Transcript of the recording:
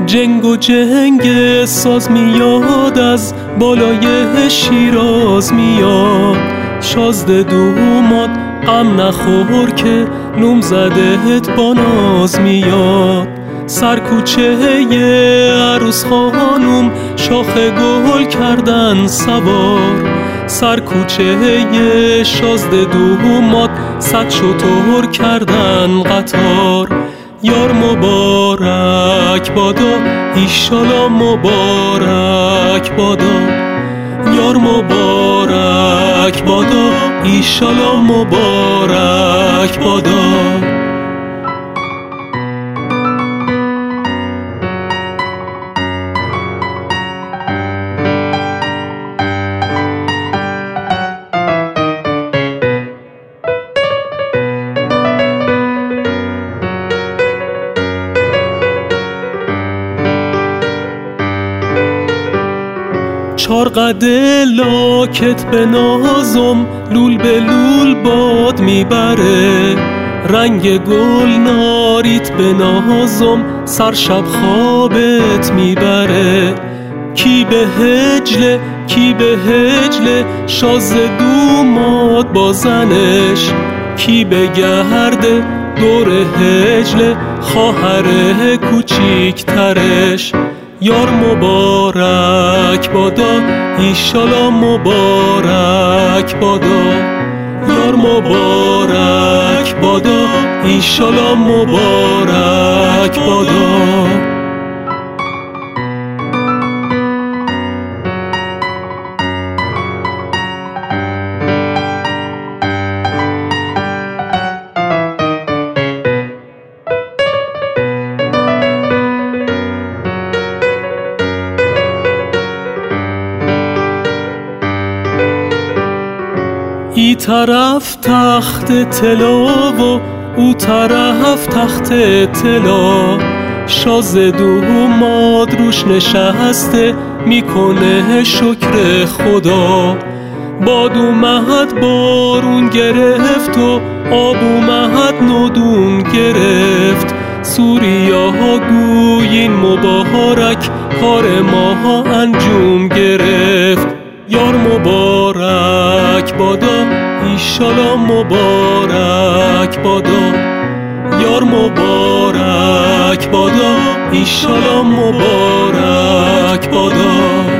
جنگ و جنگ ساز میاد، از بالای شیراز میاد. شازده دوماد غم نخور که نوم زدهت با ناز میاد. سرکوچه عروس خانوم شاخ گل کردن سوار. سرکوچه شازده دوماد صد شتر کردن قطار. یار مبارک بادا ایشالا مبارک بادا. یار مبارک بادا ایشالا مبارک بادا. چار قده لاکت به نازم، لول به لول باد میبره. رنگ گل ناریت به نازم، سر شب خوابت میبره. کی به هجله کی به هجله، شازده دوماد با زنش. کی به گرده دور هجله، خواهر کوچیک ترش. یار مبارک بادا ایشالا مبارک بادا. یار مبارک بادا ایشالا مبارک بادا. ای طرف تخت طلا و او طرف تخت طلا. شازده دوماد روش نشسته میکنه شکر خدا. باد اومد بارون گرفت و آب اومد نودون گرفت. سوریا ها گویین مبارک، کار ما انجام گرفت. یار مبارک بادا ایشالا مبارک بادا. یار مبارک بادا ایشالا مبارک بادا.